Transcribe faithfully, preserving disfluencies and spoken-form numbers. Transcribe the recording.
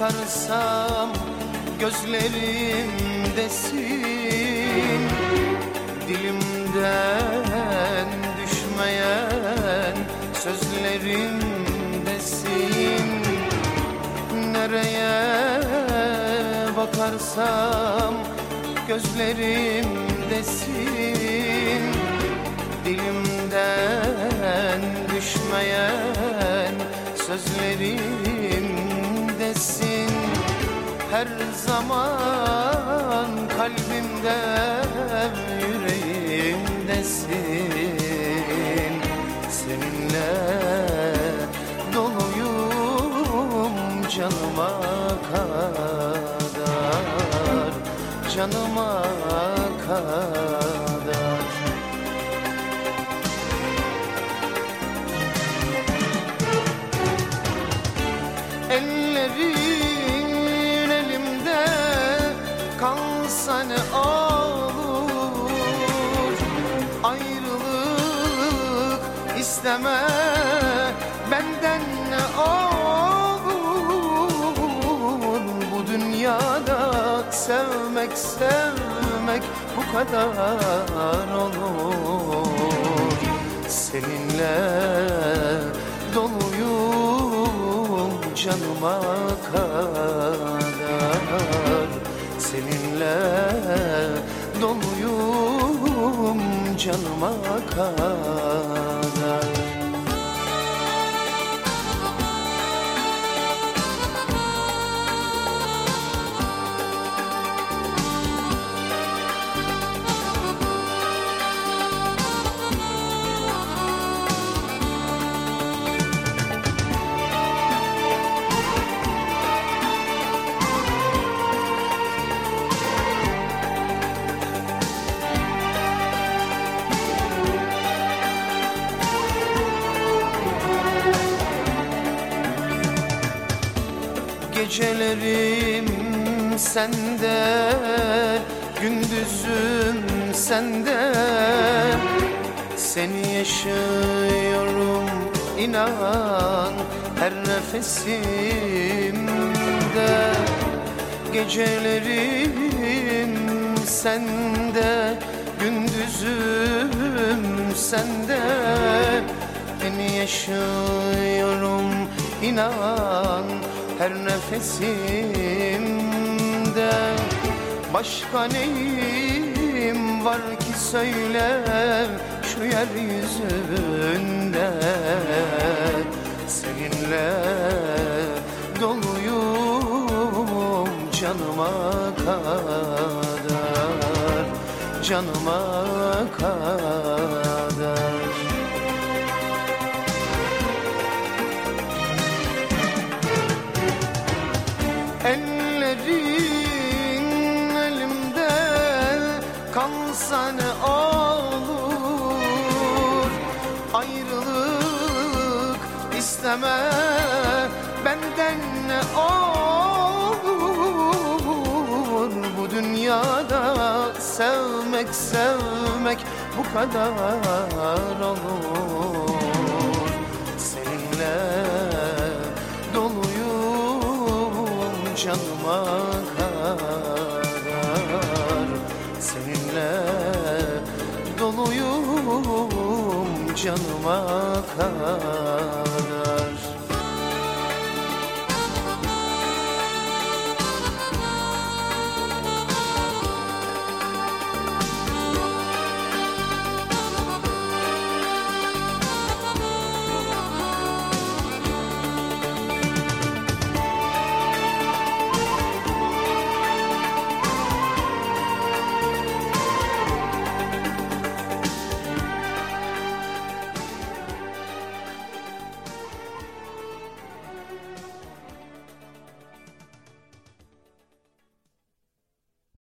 bakarsam gözlerimdesin. Dilimden düşmeyen sözlerimdesin. Nereye bakarsam gözlerimdesin. Dilimden düşmeyen sözlerimdesin. Her zaman kalbimde, yüreğimdesin. Seninle doluyum canıma kadar, canıma kadar. Ellerin elimde kalsa ne olur? Ayrılık isteme benden ne olur? Bu dünyada sevmek sevmek bu kadar olur. Seninle doluyum canıma kadar. Seninle doluyum canıma kadar. Gecelerim sende, gündüzüm sende. Seni yaşıyorum inan her nefesimde. Gecelerim sende, gündüzüm sende. Seni yaşıyorum inan her nefesimde. Başka neyim var ki söyle şu yeryüzünde. Seninle doluyum canıma kadar, canıma kadar. Ellerin elimde kalsa ne olur? Ayrılık isteme benden ne olur? Bu dünyada sevmek sevmek bu kadar olur. Seninle doluyum canıma kadar. Seninle doluyum canıma kadar.